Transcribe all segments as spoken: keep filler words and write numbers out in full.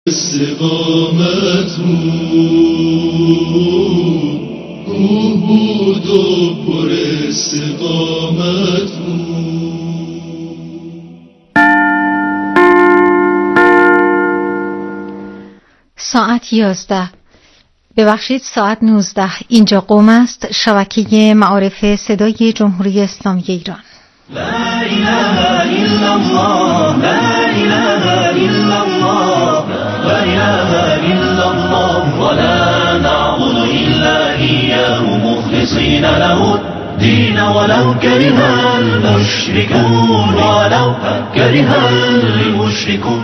استقامت کوه بود و پر استقامت ساعت یازده، ببخشید ساعت نوزده. اینجا قم است، شبکه معارف صدای جمهوری اسلامی ایران. لا اله الا الله، لا اله الا الله، لا اله الا الله، ولا نعبد الا اياه مخلصين له الدين ولو كره المشركون، ولو كره المشركون.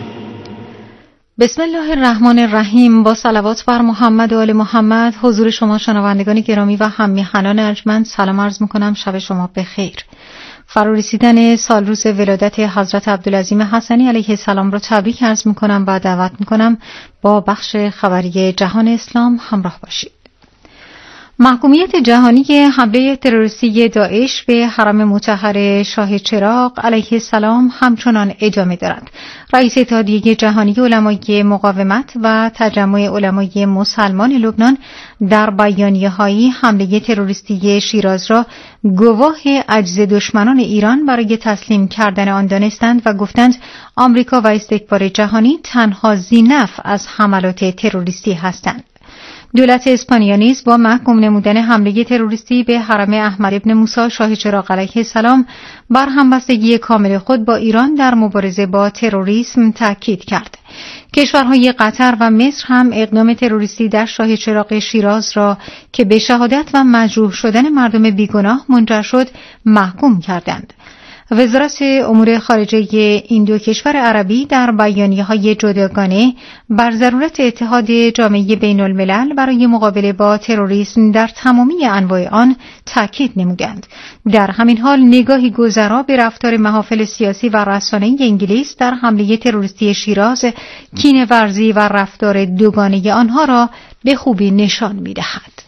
بسم الله الرحمن الرحیم. با صلوات بر محمد و آل محمد حضور شما شنوندگان گرامی و هم‌میهنان ارجمند سلام عرض می‌کنم. شب شما بخیر. فرا رسیدن سال روز ولادت حضرت عبدالعظیم حسنی علیه السلام را تبریک عرض می‌کنم و دعوت می‌کنم با بخش خبری جهان اسلام همراه باشید. محکومیت جهانی حمله تروریستی داعش به حرم مطهر شاه چراغ علیه السلام همچنان ادامه دارد. رئیس اتحادیه جهانی علمای مقاومت و تجمع علمای مسلمان لبنان در بیانیه‌هایی حمله تروریستی شیراز را گواه عجز دشمنان ایران برای تسلیم کردن آن دانستند و گفتند آمریکا و استکبار جهانی تنها ذی‌نفع از حملات تروریستی هستند. دولت اسپانیا نیز با محکوم نمودن حمله تروریستی به حرم احمد ابن موسی شاه چراغ علیه السلام بر همبستگی کامل خود با ایران در مبارزه با تروریسم تاکید کرد. کشورهای قطر و مصر هم اقدام تروریستی در شاه چراغ شیراز را که به شهادت و مجروح شدن مردم بیگناه منجر شد محکوم کردند. وزارت امور خارجه این دو کشور عربی در بیانیه‌های جداگانه بر ضرورت اتحاد جامعه بین الملل برای مقابله با تروریسم در تمامی انواع آن تاکید نمودند. در همین حال نگاهی گذرا به رفتار محافل سیاسی و رسانه‌ای انگلیس در حمله تروریستی شیراز کینه‌ورزی و رفتار دوگانه آنها را به خوبی نشان می‌دهد.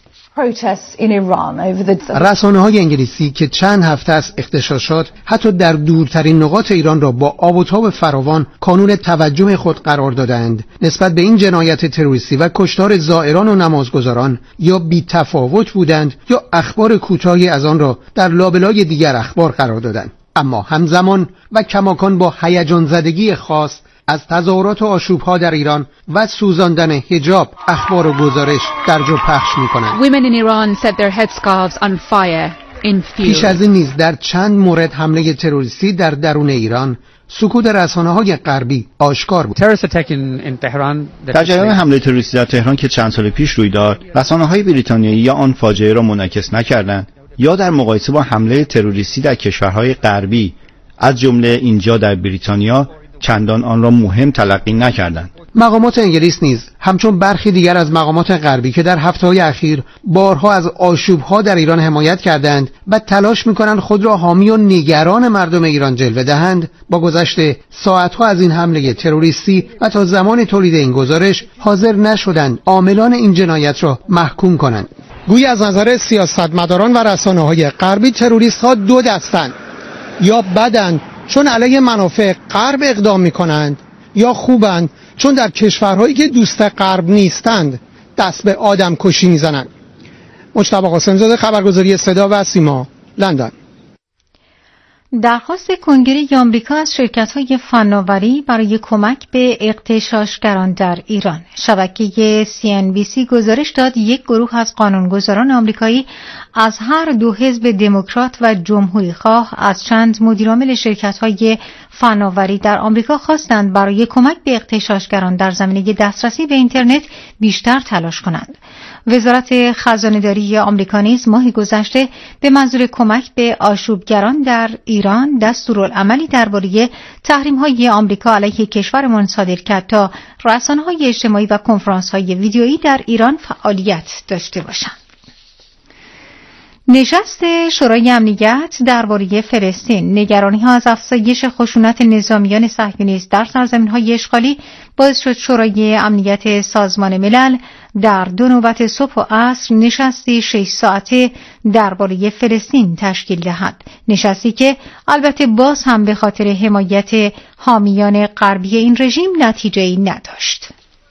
رسانه‌های انگلیسی که چند هفته از اغتشاشات حتی در دورترین نقاط ایران را با آب و تاب فراوان کانون توجه خود قرار دادند، نسبت به این جنایت تروریستی و کشتار زائران و نمازگزاران یا بی تفاوت بودند یا اخبار کوتاهی از آن را در لابلای دیگر اخبار قرار دادند. اما همزمان و کماکان با هیجان زدگی خاص از تظاهرات و آشوب‌ها در ایران و سوزاندن حجاب اخبار و گزارش در جو پخش می‌کنند. Women in Iran set their headscarves on fire in fury. پیش از این نیز در چند مورد حمله تروریستی در درون ایران سکوت رسانه‌های غربی آشکار بود. در جریان حمله تروریستی در تهران که چند سال پیش روی داد، رسانه‌های بریتانیایی یا آن فاجعه را منعکس نکردند یا در مقایسه با حمله تروریستی در کشورهای غربی از جمله اینجا در بریتانیا چندان آن را مهم تلقی نکردند. مقامات انگلیس نیز همچون برخی دیگر از مقامات غربی که در هفته‌های اخیر بارها از آشوب‌ها در ایران حمایت کردند و تلاش می‌کنند خود را حامی و نگران مردم ایران جلوه دهند، با گذشت ساعت‌ها از این حمله تروریستی و تا زمان تولید این گزارش حاضر نشدند عاملان این جنایت را محکوم کنند. گویی از نظر سیاستمداران و رسانه‌های غربی تروریست‌ها دو دستند، یا بدند چون علیه منافع غرب اقدام می‌کنند، یا خوبند چون در کشورهایی که دوست غرب نیستند دست به آدم کشی می‌زنند. مجتبی قاسم‌زاده، خبرگزاری صدا و سیما، لندن. درخواست کنگره آمریکا از شرکت‌های فناوری برای کمک به اغتشاشگران در ایران. شبکه سی ان بی سی گزارش داد یک گروه از قانونگذاران آمریکایی از هر دو حزب دموکرات و جمهوری خواه از چند مدیرعامل شرکت‌های فناوری در آمریکا خواستند برای کمک به اغتشاشگران در زمینه دسترسی به اینترنت بیشتر تلاش کنند. وزارت خزانه‌داری آمریکا نیز ماه گذشته به منظور کمک به آشوبگران در ایران دستورالعملی درباره تحریم‌های آمریکا علیه کشورمان صادر کرد تا رسانه‌های اجتماعی و کنفرانس‌های ویدیویی در ایران فعالیت داشته باشند. نشست شورای امنیت درباره فلسطین، نگرانی‌ها از افزایش خشونت نظامیان صهیونیست در سرزمین‌های اشغالی باعث شد شورای امنیت سازمان ملل در دو نوبت صبح و عصر نشستی شش ساعته درباره فلسطین تشکیل دهد. نشستی که البته باز هم به خاطر حمایت حامیان غربی این رژیم نتیجه‌ای نداشت.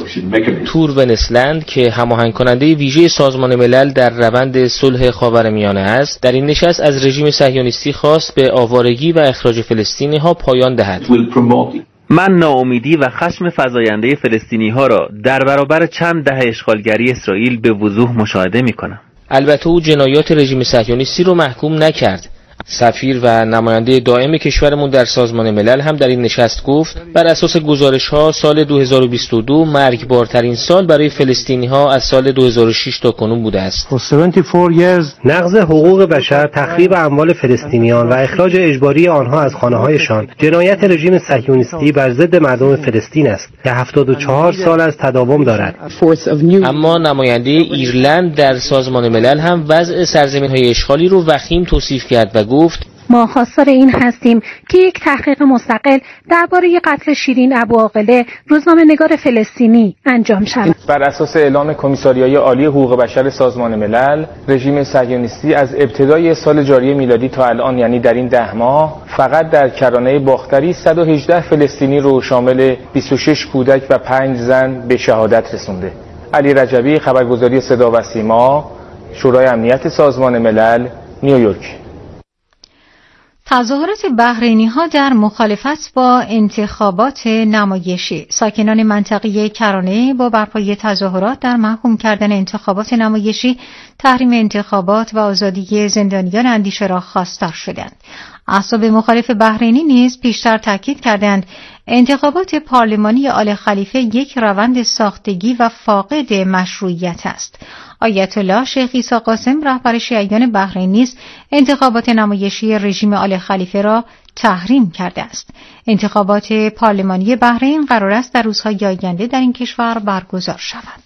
تور ونسلند که هماهنگ کننده ویژه سازمان ملل در روند صلح خاورمیانه است، در این نشست از رژیم صهیونیستی خواست به آوارگی و اخراج فلسطینی‌ها پایان دهد. من ناامیدی و خشم فزاینده فلسطینی‌ها را در برابر چند دهه اشغالگری اسرائیل به وضوح مشاهده می‌کنم. البته او جنایات رژیم صهیونیستی رو محکوم نکرد. سفیر و نماینده دائم کشورمون در سازمان ملل هم در این نشست گفت بر اساس گزارش‌ها سال دو هزار و بیست و دو مرگبارترین سال برای فلسطینی‌ها از سال دو هزار و شش تا کنون بوده است. نقض حقوق بشر، تخریب اموال فلسطینیان و اخراج اجباری آنها از خانه‌هایشان جنایت رژیم صهیونیستی بر ضد مردم فلسطین است که هفتاد و چهار سال از تداوم دارد. اما نماینده ایرلند در سازمان ملل هم وضع سرزمین‌های اشغالی رو وخیم توصیف کرد و گفت ما خواستار این هستیم که یک تحقیق مستقل درباره قتل شیرین ابوعاقله، روزنامه‌نگار فلسطینی، انجام شود. بر اساس اعلام کمیساریای عالی حقوق بشر سازمان ملل، رژیم صهیونیستی از ابتدای سال جاری میلادی تا الان، یعنی در این ده ماه، فقط در کرانه باختری صد و هجده فلسطینی رو شامل بیست و شش کودک و پنج زن به شهادت رسونده. علی رجبی، خبرگزاری صدا و سیما، شورای امنیت سازمان ملل، نیویورک. تظاهرات بحرینی‌ها در مخالفت با انتخابات نمایشی. ساکنان منطقه کرانه با برپایی تظاهرات در محکوم کردن انتخابات نمایشی، تحریم انتخابات و آزادی زندانیان اندیشه را خواستار شدند. احزاب مخالف بحرینی نیز پیشتر تاکید کردند انتخابات پارلمانی آل خلیفه یک روند ساختگی و فاقد مشروعیت است. آیت الله شیخ عیسی قاسم رهبر شیعیان بحرین نیز انتخابات نمایشی رژیم آل خلیفه را تحریم کرده است. انتخابات پارلمانی بحرین قرار است در روزهای آینده در این کشور برگزار شود.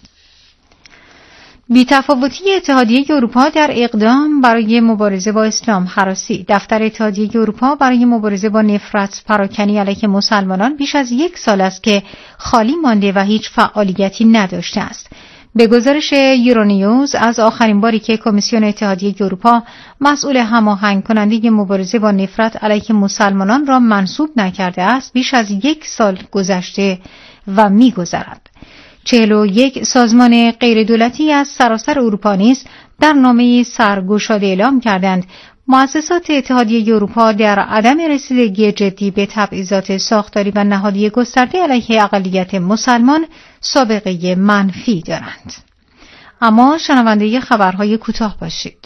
بی‌تفاوتی اتحادیه اروپا در اقدام برای مبارزه با اسلام هراسی. دفتر اتحادیه اروپا برای مبارزه با نفرت پراکنی علیه مسلمانان بیش از یک سال است که خالی مانده و هیچ فعالیتی نداشته است. به گزارش یورونیوز، از آخرین باری که کمیسیون اتحادیه اروپا مسئول هماهنگ کننده مبارزه با نفرت علیه مسلمانان را منصوب نکرده است، بیش از یک سال گذشته و می‌گذرد. چهل و یک سازمان غیردولتی از سراسر اروپا نیز در نامه سرگشاده اعلام کردند مؤسسات اتحادیه اروپا در عدم رسیدگی جدی به تبعیضات ساختاری و نهادی گسترده علیه اقلیت مسلمان سابقه منفی دارند. اما شنونده خبرهای کوتاه باشید.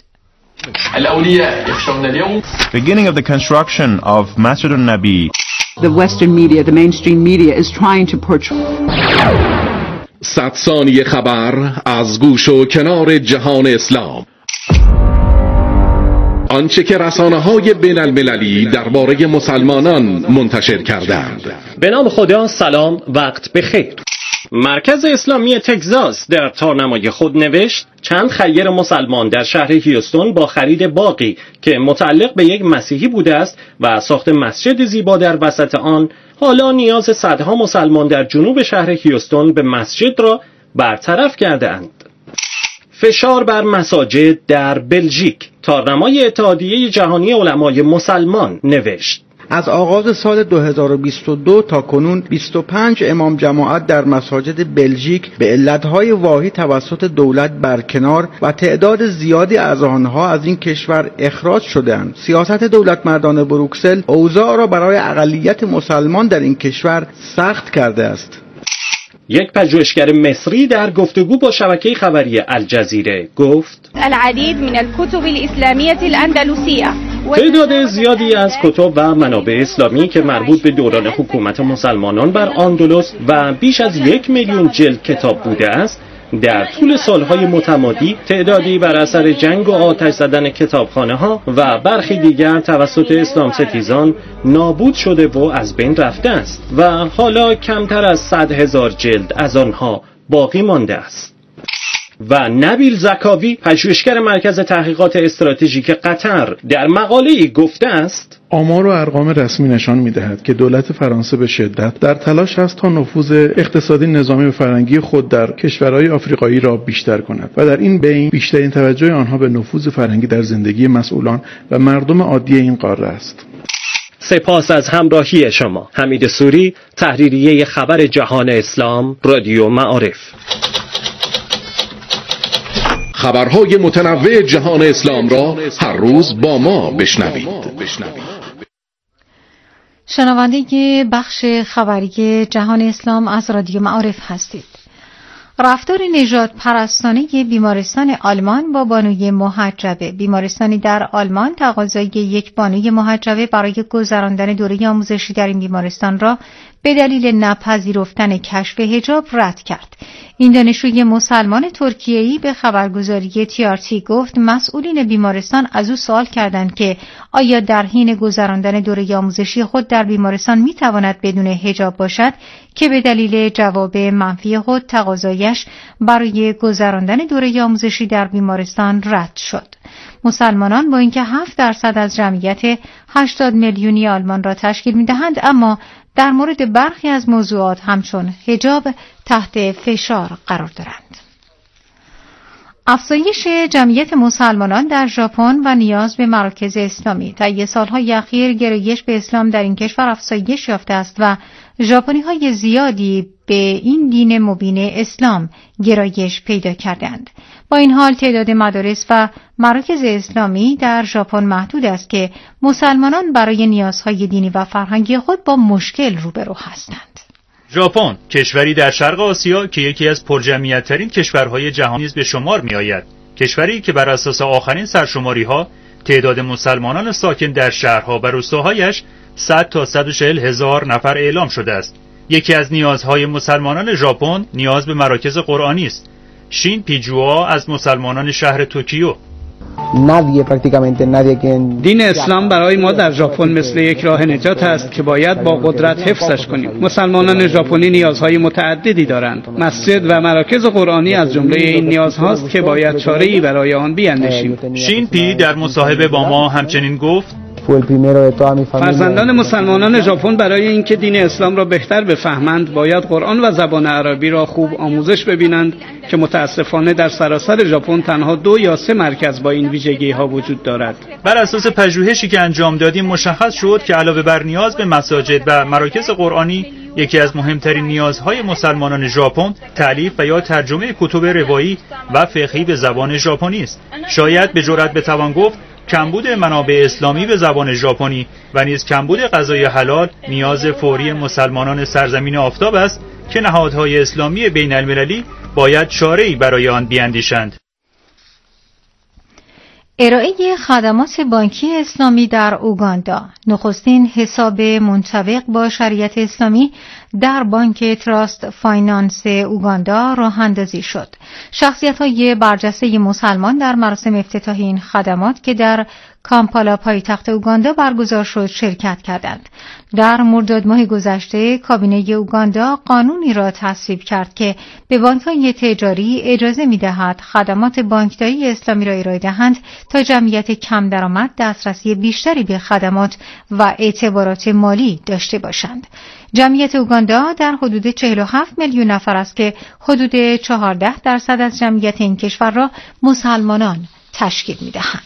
Beginning of the construction of Masjid al-Nabi. The Western media, the mainstream media is trying to portray صد ثانیه خبر از گوش و کنار جهان اسلام. آنچه که رسانه‌های بین المللی درباره مسلمانان منتشر کردند. به نام خدا، سلام، وقت بخیر. مرکز اسلامی تگزاس در تارنمای خود نوشت چند خیر مسلمان در شهر هیوستون با خرید باغی که متعلق به یک مسیحی بوده است و ساخت مسجد زیبا در وسط آن، حالا نیاز صدها مسلمان در جنوب شهر هیوستون به مسجد را برطرف کرده اند. فشار بر مساجد در بلژیک. تارنمای اتحادیه جهانی علمای مسلمان نوشت از آغاز سال دو هزار و بیست و دو تا کنون بیست و پنج امام جماعت در مساجد بلژیک به علتهای واهی توسط دولت برکنار و تعداد زیادی از آنها از این کشور اخراج شدند. سیاست دولت مردان بروکسل اوضاع را برای اقلیت مسلمان در این کشور سخت کرده است. یک پژوهشگر مصری در گفتگو با شبکه خبری الجزیره گفت العديد من الكتب الإسلامية الأندلسية تعداد زیادی از کتب و منابع اسلامی که مربوط به دوران حکومت مسلمانان بر اندلس و بیش از یک میلیون جلد کتاب بوده است، در طول سالهای متمادی تعدادی بر اثر جنگ و آتش زدن کتابخانه ها و برخی دیگر توسط اسلام ستیزان نابود شده و از بین رفته است و حالا کمتر از صد هزار جلد از آنها باقی مانده است. و نبیل زکاوی، پژوهشگر مرکز تحقیقات استراتژیک قطر، در مقاله‌ای گفته است آمار و ارقام رسمی نشان می‌دهد که دولت فرانسه به شدت در تلاش است تا نفوذ اقتصادی، نظامی و فرهنگی خود در کشورهای آفریقایی را بیشتر کند و در این بین بیشترین توجه آنها به نفوذ فرهنگی در زندگی مسئولان و مردم عادی این قاره است. سپاس از همراهی شما. حمید سوری، تحریریه خبر جهان اسلام، رادیو معارف. خبرهای متنوع جهان اسلام را هر روز با ما بشنوید. شنونده بخش خبری جهان اسلام از رادیو معارف هستید. رفتار نژاد پرستانه بیمارستان آلمان با بانوی محجبه. بیمارستانی در آلمان تقاضای یک بانوی محجبه برای گذراندن دوره آموزشی در این بیمارستان را به دلیل نپذیرفتن کشف حجاب رد کرد. این دانشجوی مسلمان ترکیه‌ای به خبرگزاری تی آر تی گفت مسئولین بیمارستان از او سوال کردند که آیا در حین گذراندن دوره آموزشی خود در بیمارستان میتواند بدون حجاب باشد که به دلیل جواب منفی خود تقاضایش برای گذراندن دوره آموزشی در بیمارستان رد شد. مسلمانان با اینکه هفت درصد از جمعیت هشتاد میلیونی آلمان را تشکیل می‌دهند، اما در مورد برخی از موضوعات همچون حجاب تحت فشار قرار دارند. افزایش جمعیت مسلمانان در ژاپن و نیاز به مراکز اسلامی. طی سالهای اخیر گرایش به اسلام در این کشور افزایش یافته است و ژاپنی‌های زیادی به این دین مبین اسلام گرایش پیدا کردند. با این حال تعداد مدارس و مراکز اسلامی در ژاپن محدود است که مسلمانان برای نیازهای دینی و فرهنگی خود با مشکل روبرو هستند. ژاپن، کشوری در شرق آسیا که یکی از پرجمعیت‌ترین کشورهای جهان نیز به شمار می‌آید. کشوری که بر اساس آخرین سرشماری‌ها تعداد مسلمانان ساکن در شهرها و روستاهایش صد تا صد و چهل هزار نفر اعلام شده است. یکی از نیازهای مسلمانان ژاپن نیاز به مراکز قرآنی است. شین پیجوا از مسلمانان شهر توکیو: دین اسلام برای ما در ژاپن مثل یک راه نجات است که باید با قدرت حفظش کنیم. مسلمانان ژاپنی نیازهای متعددی دارند. مسجد و مراکز قرآنی از جمله این نیازهاست که باید چاره‌ای برای آن بیاندیشیم. شین پی در مصاحبه با ما همچنین گفت: فرزندان مسلمانان ژاپن برای اینکه دین اسلام را بهتر بفهمند باید قرآن و زبان عربی را خوب آموزش ببینند که متاسفانه در سراسر ژاپن تنها دو یا سه مرکز با این ویژگی ها وجود دارد. بر اساس پژوهشی که انجام دادیم مشخص شد که علاوه بر نیاز به مساجد و مراکز قرآنی، یکی از مهمترین نیازهای مسلمانان ژاپن تألیف و یا ترجمه کتب روایی و فقهی به زبان ژاپنی است. شاید به جرئت بتوان گفت کمبود منابع اسلامی به زبان ژاپنی و نیز کمبود غذای حلال نیاز فوری مسلمانان سرزمین آفتاب است که نهادهای اسلامی بین المللی باید چاره‌ای برای آن بیاندیشند. ارائه خدمات بانکی اسلامی در اوگاندا. نخستین حساب منطبق با شریعت اسلامی در بانک تراست فایننس اوگاندا راه اندازی شد. شخصیت‌های برجسته مسلمان در مراسم افتتاحی این خدمات که در کامپالا پایتخت اوگاندا برگزار شد شرکت کردند. در مرداد ماه گذشته کابینه اوگاندا قانونی را تصویب کرد که به بانک‌های تجاری اجازه می‌دهد خدمات بانکداری اسلامی را ارائه دهند تا جمعیت کم درآمد دسترسی بیشتری به خدمات و اعتبارات مالی داشته باشند. جمعیت اوگاندا در حدود چهل و هفت میلیون نفر است که حدود چهارده درصد از جمعیت این کشور را مسلمانان تشکیل می‌دهند.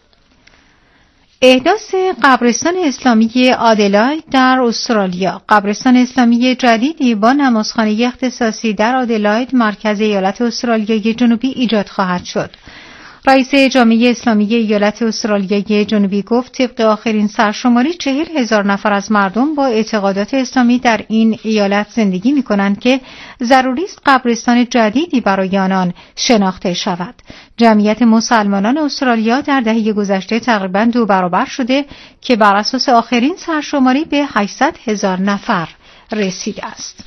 احداث قبرستان اسلامی آدلاید در استرالیا. قبرستان اسلامی جدیدی با نمازخانه اختصاصی در آدلاید مرکز ایالت استرالیای جنوبی ایجاد خواهد شد. رئیس جامعه اسلامی ایالت استرالیای جنوبی گفت طبق آخرین سرشماری چهل هزار نفر از مردم با اعتقادات اسلامی در این ایالت زندگی می کنند که ضروری است قبرستان جدیدی برای آنان شناخته شود. جمعیت مسلمانان استرالیا در دهه گذشته تقریباً دو برابر شده که بر اساس آخرین سرشماری به هشتصد هزار نفر رسیده است.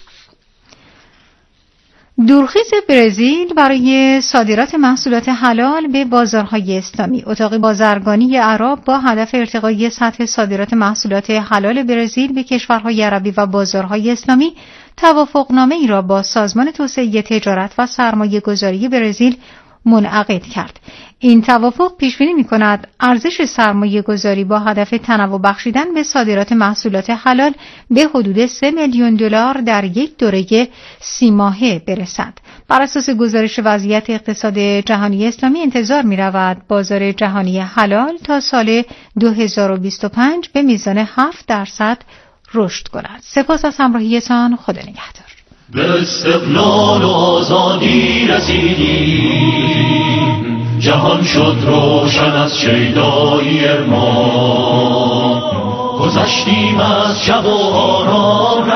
دورخیز برزیل برای صادرات محصولات حلال به بازارهای اسلامی. اتاق بازرگانی عرب با هدف ارتقای سطح صادرات محصولات حلال برزیل به کشورهای عربی و بازارهای اسلامی توافقنامه‌ای را با سازمان توسعه تجارت و سرمایه‌گذاری برزیل منعقد کرد. این توافق پیش بینی می‌کند ارزش سرمایه گذاری با هدف تنوع بخشیدن به صادرات محصولات حلال به حدود سه میلیون دلار در یک دوره سی ماهه برسد. بر اساس گزارش وضعیت اقتصاد جهانی اسلامی انتظار می‌رود بازار جهانی حلال تا سال دو هزار و بیست و پنج به میزان هفت درصد رشد کند. سپاس از همراهیتان. خدا نگهدار. به استقلال و آزادی رسیدیم، جهان شد روشن از شیدایی ارمان، گذشتیم از شب و آرام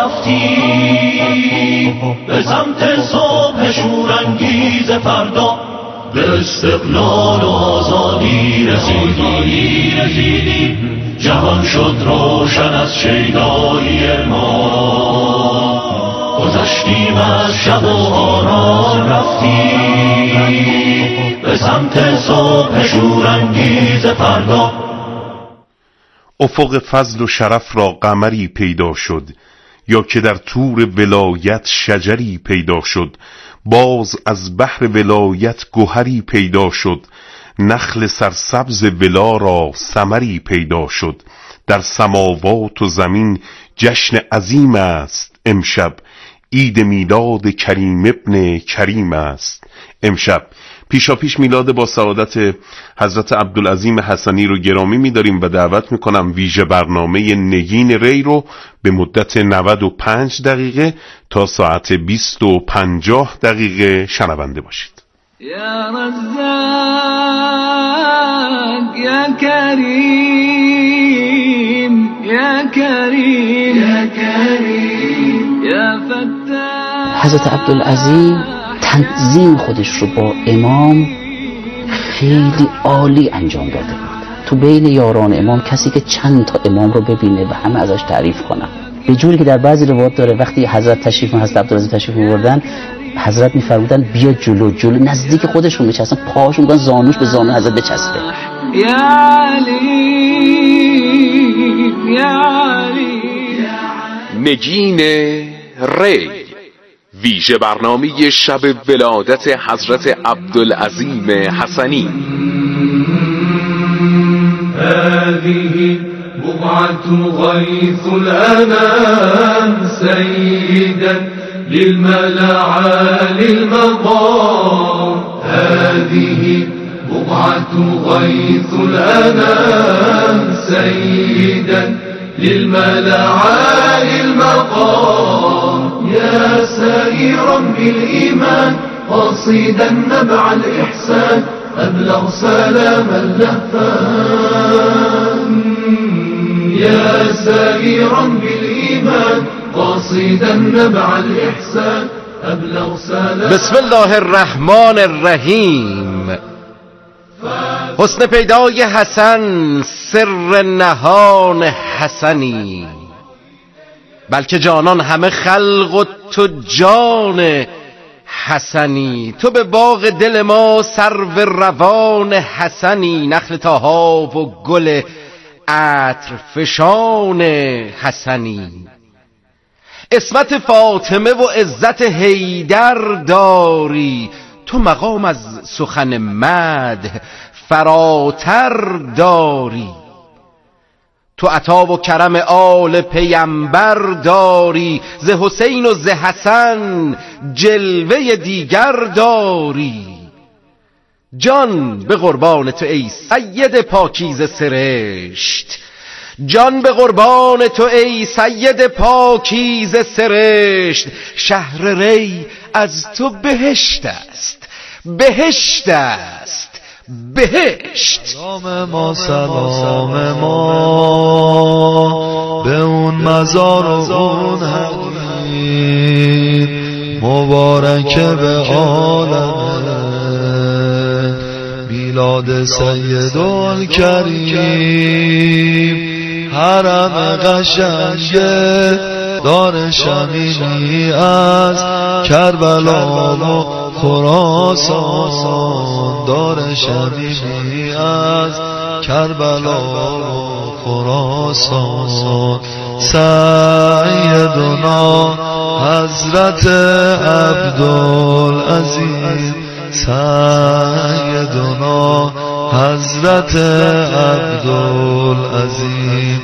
رفتیم به سمت صبح شورانگیز فردا. به استقلال و آزادی رسیدیم، جهان شد روشن از شیدایی ارمان، گذشتیم از شب و آرام رفتیم به سمت صبح شورانگیز فردا. افق فضل و شرف را قمری پیدا شد، یا که در طور ولایت شجری پیدا شد. باز از بحر ولایت گوهری پیدا شد، نخل سرسبز ولا را ثمری پیدا شد. در سماوات و زمین جشن عظیم است امشب، عید میلاد کریم ابن کریم است امشب. پیشا پیش میلاد با سعادت حضرت عبدالعظیم حسنی رو گرامی می‌داریم و دعوت می‌کنم ویژه برنامه نگین ری رو به مدت نود و پنج دقیقه تا ساعت بیست و پنجاه دقیقه شنونده باشید. یا رزاق یا کریم یا کریم یا کریم یا فتاح. حضرت عبدالعظیم تنظیم خودش رو با امام خیلی عالی انجام داده بود. تو بین یاران امام کسی که چند تا امام رو ببینه و همه ازش تعریف کنن، به جوری که در بعضی روایات داره وقتی حضرت تشریف حضرت عبدالعظیم تشریف می‌بردن حضرت می‌فرمودن بیا جلو جلو نزدیک خودشون می‌چسبن، پاهاشون می‌گن زانوش به زانو حضرت بچسبه. یا علی یا علی. نگین ری، ویژه برنامه شب ولادت حضرت عبدالعظیم حسنی. هذه بقعة غيث الأنام سيدا للملاعالي المقام. هذه بقعة غيث الأنام سيدا للملاعالي المقام. يا سائرا بالإيمان قاصدا نبع الإحسان أبلغ سلام اللهفان. يا سائرا بالإيمان قاصدا نبع الإحسان أبلغ سلام. بسم الله الرحمن الرحیم. حسن پیدای حسن سر نهان حسنی، بلکه جانان همه خلق و تو جان حسنی. تو به باغ دل ما سرو روان حسنی، نخل طاها و گل عطر فشان حسنی. عصمت فاطمه و عزت حیدر داری، تو مقام از سخن مدح فراتر داری. تو عطا و کرم آل پیمبر داری، ز حسین و ز حسن جلوه دیگر داری. جان به قربان تو ای سید پاکیزه سرشت، جان به قربان تو ای سید پاکیزه سرشت. شهر ری از تو بهشت است، بهشت است، بهشت. سلام ما سلام ما به اون مزار و اون حقین مبارک به عالم میلاد سید الکریم. حرم قشنگه دار شمینی از کربلا و خراسان، دار شمینی از کربلا و خراسان. سیدنا حضرت عبدالعزیز سیدنا حضرت عبدالعظیم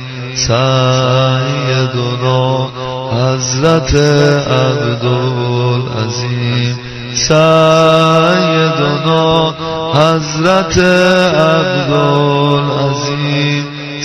سیدنا حضرت عبدالعظیم سیدنا حضرت عبدالعظیم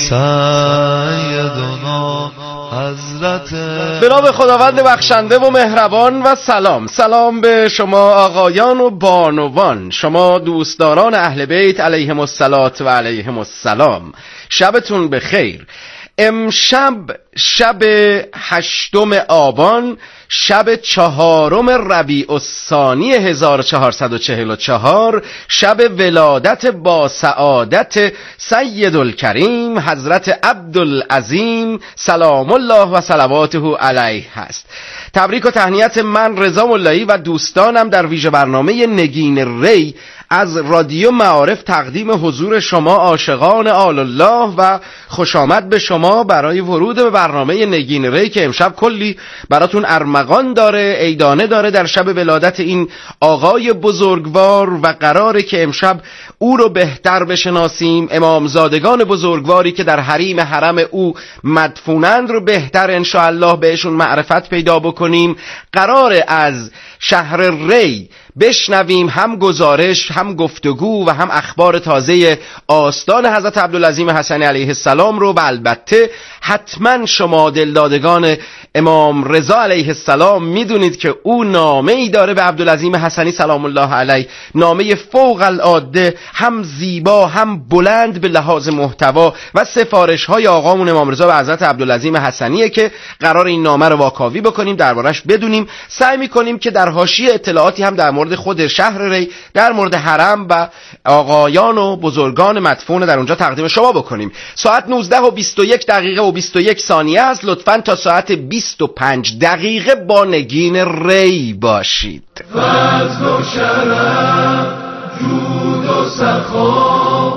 سیدنا حضرت. به نام خداوند بخشنده و مهربان و سلام. سلام به شما آقایان و بانوان، شما دوستداران اهل بیت علیهم الصلات و علیهم السلام. شبتون بخیر. امشب شب هشتم آبان، شب چهارم ربیع الثانی هزار و چهارصد و چهل و چهار، شب ولادت با سعادت سید الکریم حضرت عبدالعظیم سلام الله و صلواته علیه هست. تبریک و تهنیت من رضا ملایی و دوستانم در ویژه برنامه نگین ری از رادیو معارف تقدیم حضور شما عاشقان آل الله و خوش آمد به شما برای ورود به برنامه نگین ری که امشب کلی براتون ارمغان داره، عیدانه داره در شب ولادت این آقای بزرگوار و قراره که امشب او رو بهتر بشناسیم، امامزادگان بزرگواری که در حریم حرم او مدفونند رو بهتر انشاءالله بهشون معرفت پیدا بکنیم. قراره از شهر ری بشنویم هم گزارش، هم گفتگو و هم اخبار تازه آستان حضرت عبدالعظیم حسنی علیه السلام رو و البته حتما شما دلدادگان امام رضا علیه السلام میدونید که او نامه ای داره به عبدالعظیم حسنی سلام الله علیه، نامه فوق العاده، هم زیبا هم بلند به لحاظ محتوا و سفارش های آقامون امام رضا به حضرت عبدالعظیم حسنیه که قرار این نامه رو واکاوی بکنیم، دربارش بدونیم. سعی میکنیم که در حاشیه اطلاعاتی هم در مورد خود شهر ری، در مورد حرم و آقایان و بزرگان مدفون در اونجا تقدیم شما بکنیم. ساعت نوزده و بیست و یک دقیقه و بیست و یک ثانیه است. لطفاً تا ساعت بیست و پنج دقیقه با نگین ری باشید. فضل و شرف، جود و سخا،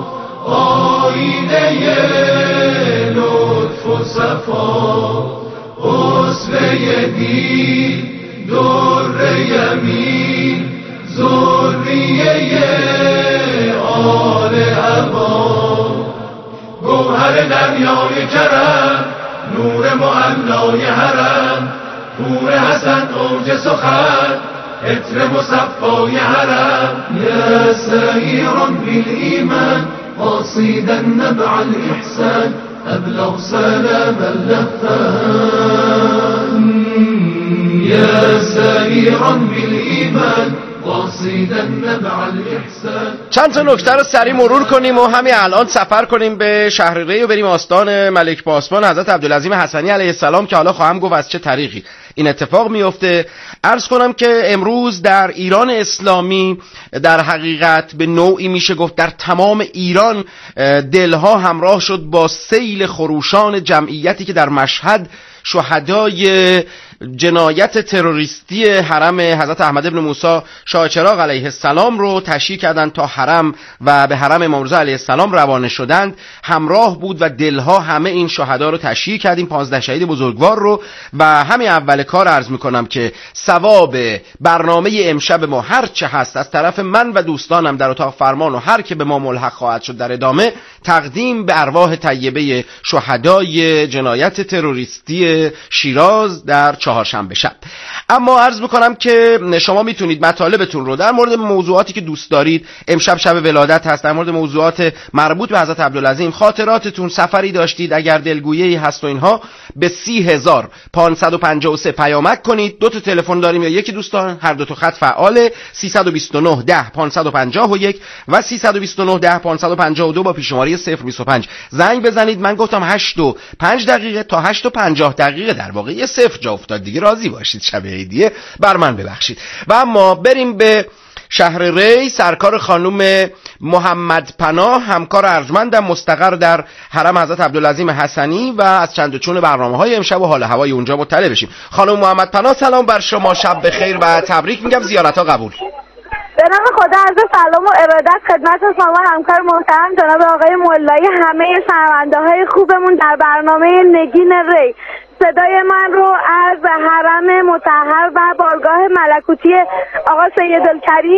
آینه لطف و صفا، اسوه دین، در یمین، ذریه آل عبا، گوهر دریای کرم، نور معلای حرم، پور حسن اوج سخن، عطر مصفای حرم. یا سیرا بالایمان قاصدا نبع الاحسان، ابلغ سلام اللفان. یا سیرا بالایمان قاصدا نبع الاحسان. چند تا نکته رو سریع مرور کنیم و همین الان سفر کنیم به شهر ری و بریم آستان ملک پاسبان حضرت عبدالعظیم حسنی علیه السلام که حالا خواهم گفت از چه طریقی این اتفاق میفته. عرض کنم که امروز در ایران اسلامی در حقیقت به نوعی میشه گفت در تمام ایران دلها همراه شد با سیل خروشان جمعیتی که در مشهد شهدای جنایت تروریستی حرم حضرت احمد ابن موسی شاه چراغ علیه السلام رو تشییع کردند تا حرم و به حرم امام رضا علیه السلام روانه شدند. همراه بود و دلها همه این شهدا رو تشییع کردیم، پانزده شهید بزرگوار رو. و همین اول کار عرض میکنم که ثواب برنامه امشب ما هر چه هست از طرف من و دوستانم در اتاق فرمان و هر که به ما ملحق خواهد شد در ادامه تقدیم به ارواح طیبه شهدای جنایت تروریستی شیراز در چهارشنبه شب. اما عرض میکنم که شما میتونید مطالبتون رو در مورد موضوعاتی که دوست دارید، امشب شب ولادت هست، در مورد موضوعات مربوط به حضرت عبدالعظیم، خاطراتتون، سفری داشتید، اگر دلگویی هست و اینها، به سی هزار پانصد و پنجاه و سه پیامک کنید. دو تا تلفن داریم یا یکی دوستان، هر دو تا خط فعاله، سیصد و بیست و نه ده پانصد و پنجاه و یک و سیصد و بیست و نه ده پانصد و پنجاه و دو با پیشماری صفر بیست و پنج زنگ بزنید. من گفتم هشت و پنج دقیقه تا هشت و پنجاه دقیقه، در واقع یه صفر جا افتاد دیگه، راضی باشید، شب عیدیه، بر من ببخشید. و اما بریم به شهر ری. سرکار خانم محمد پناه، همکار ارجمندم، مستقر در حرم حضرت عبدالعظیم حسنی و از چند و چون برنامه‌های امشب و حال هوای اونجا مطلع بشیم. خانم محمد پناه سلام بر شما، شب بخیر و تبریک میگم، زیارت‌ها قبول. به نام خدا عرض سلام و ارادت خدمت شما همکار محترم جناب آقای مولایی، همه شنونده‌های خوبمون در برنامه نگین ری. صدای من رو از حرم مطهر و بارگاه ملکوتی آقا سید الکریم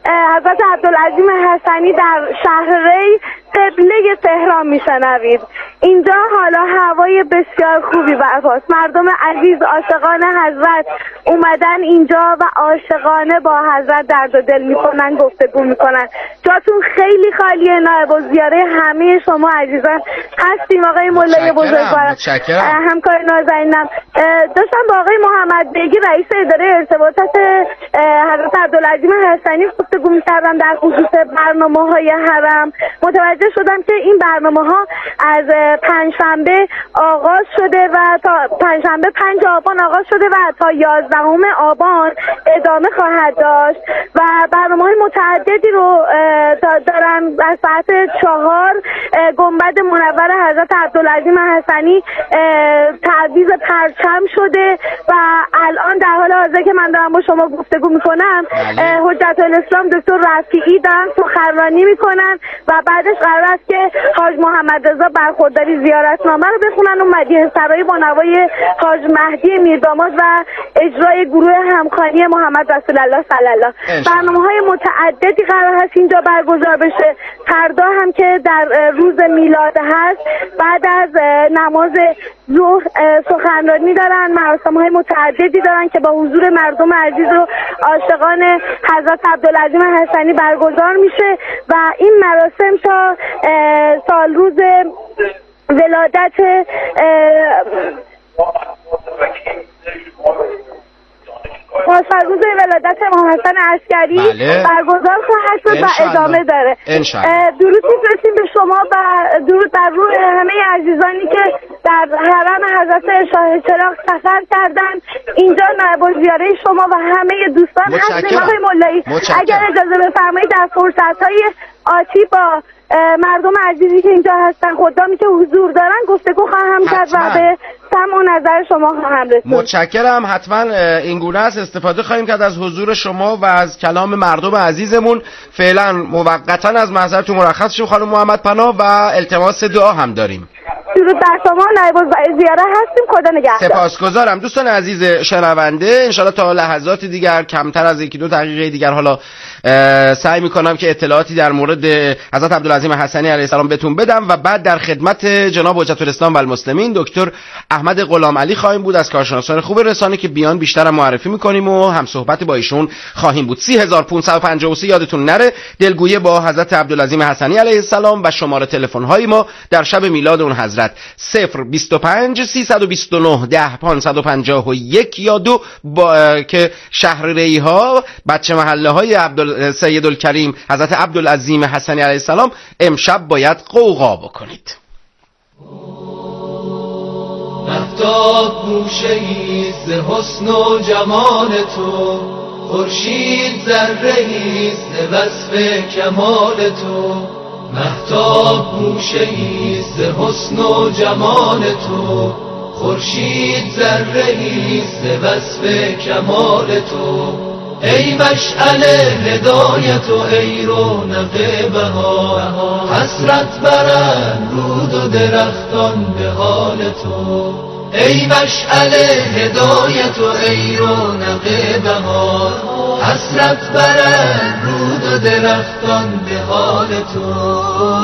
حضرت عبدالعظیم حسنی در شهر ری قبله تهران میشنوید. اینجا حالا هوای بسیار خوبی برپاست. مردم عزیز عاشقان حضرت اومدن اینجا و عاشقانه با حضرت درد و دل میکنن، گفتگو میکنن. جاتون خیلی خالیه. نایب الزیاره همه شما عزیزان هستیم. آقای مولای بزرگوار، همکار نازنینم، داشتم با آقای محمد بیگی رئیس اداره ارتباطات حضرت عبدالعظیم حسنی گفتگو میکردم در خصوص برنامه‌های حرم. متوجه شدم که این برنامه‌ها از پنجشنبه آغاز شده و تا پنجشنبه پنج آبان آغاز شده و تا یازدهم آبان ادامه خواهد داشت و برنامه‌های متعددی رو دارن. از ساعت چهار گنبد منور حضرت عبدالعظیم حسنی تعویض پرچم شده و الان در حال حاضر که من دارم با شما گفتگو میکنم حجت الاسلام دکتر رفیعی دارن سخنرانی میکنن و بعدش قرار است که حاج محمد رضا برخورداری زیارتنامه رو بخونن و مدیحه سرایی با نوای حاج مهدی میرداماد و اجرای گروه همخوانی محمد رسول الله صلی الله. برنامه‌های متعددی قرار هست اینجا برگزار بشه. فردا هم که در روز میلاد هست بعد از نماز ظهر سخنرانی دارن، مراسم‌های متعددی دارن که با حضور مردم عزیز و عاشقان حضرت عبدالعظیم حسنی برگزار میشه و این مراسم تا سال روز ولادت پاسر روز ولادت امام حسن عسکری بله. برگزار خواهد شد و ادامه داره. درود می‌فرستیم به شما و درود بر روح همه عزیزانی که در حرم حضرت شاه چراغ سفر کردن. اینجا نایب الزیاره شما و همه دوستان هستیم. آقای مولایی اگر اجازه بفرمایید در فرصت‌های آتی با مردم عزیزی که اینجا هستن خدامی که حضور دارن گفتگو خواهم کرد و به سمع و نظر شما خواهم رسید. متشکرم. حتما این گونه است استفاده خواهیم کرد از حضور شما و از کلام مردم عزیزمون. فعلا موقتا از محضرتون مرخص شیم خانم محمد پناه و التماس دعا هم داریم. درود بر شما. نایب الزیاره هستیم. خدا نگهدار. سپاسگزارم. دوستان عزیز شنونده، انشالله تا لحظات دیگر کمتر از یکی دو دقیقه دیگر حالا سعی میکنم که اطلاعاتی در مورد حضرت عبدالعظیم حسنی علیه السلام بهتون بدم و بعد در خدمت جناب حجت الاسلام و المسلمین دکتر احمد غلام علی خواهیم بود از کارشناسان خوب رسانه که بیان بیشتر معرفی میکنیم و هم صحبت با ایشون خواهیم بود. سی هزار و پانصد و پنجاه و سه یادتون نره، دلگویی با حضرت عبدالعظیم حسنی علیه السلام و شماره تلفن های ما در شب میلاد اون حضرت صفر بیست و پنج سیصد و بیست و نه ده پانصد و پنجاه و یک یا دو با که شهر ریها بچه محله های عبدال سیدالکریم حضرت عبدالعظیم حسنی علیه السلام امشب باید قوقا بکنید. مهتاب گوشه‌ای ز حسن و جمال تو، خورشید ذره‌ای ز وصف کمال تو. مهتاب گوشه‌ای ز حسن و جمال تو، خورشید ذره‌ای ز وصف کمال تو. ای مشعل هدایت و ای رونق بهار، حسرت برند رود و درختان به حال تو. ای مشعل هدایت و ای رونق بهار، حسرت برند رود و درختان به حال تو.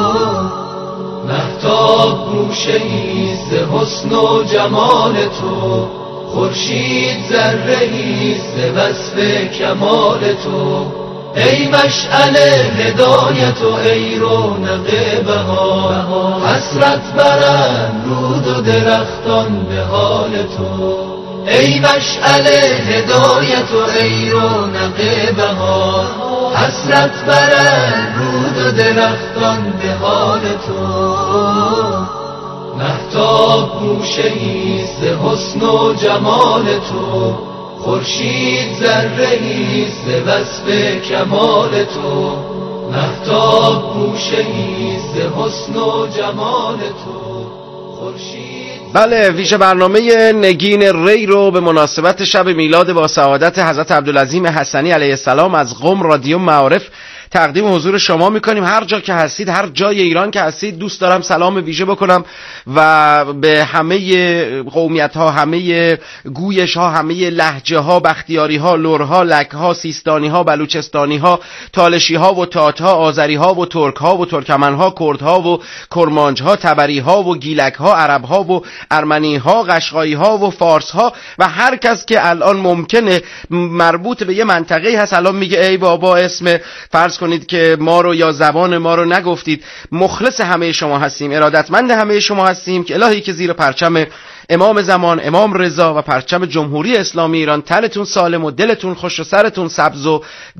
مهتاب گوشه‌ای ز حسن و جمال تو، خورشید ذره‌ای ز وصف کمال تو. ای مشعل هدایت و ای رونق بهار، حسرت برند رود و درختان به حال تو. ای مشعل هدایت و ای رونق بهار، حسرت برند رود و درختان به حال تو. مهتاب گوشه‌ای ز حسن و جمال تو، خورشید ذره‌ای ز وصف کمال تو. مهتاب گوشه‌ای ز حسن و جمال تو، خورشید. بله، ویژه برنامه نگین ری رو به مناسبت شب میلاد با سعادت حضرت عبدالعظیم حسنی علیه السلام از قم رادیو معارف تقدیم حضور شما میکنیم. هر جا که هستید، هر جای ایران که هستید، دوست دارم سلام ویژه بکنم و به همه قومیت ها، همه گویش ها، همه لهجه ها، بختیاری ها، لرها، لک ها، سیستانی ها، بلوچستانی ها، تالشی ها و تات ها، آذری ها و ترک ها و ترکمن ها، کرد ها و کرمانج ها، تبری ها و گیلک ها، عرب ها و ارمنی ها، قشقایی ها و فارس ها و هر کس که الان ممکنه مربوط به یه منطقه هست الان میگه ای بابا اسم فرض کنید که ما رو یا زبان ما رو نگفتید. مخلص همه شما هستیم، ارادتمند همه شما هستیم که الهی که زیر پرچم امام زمان، امام رضا و پرچم جمهوری اسلامی ایران تنتون سالم و دلتون خوش و سرتون سبز و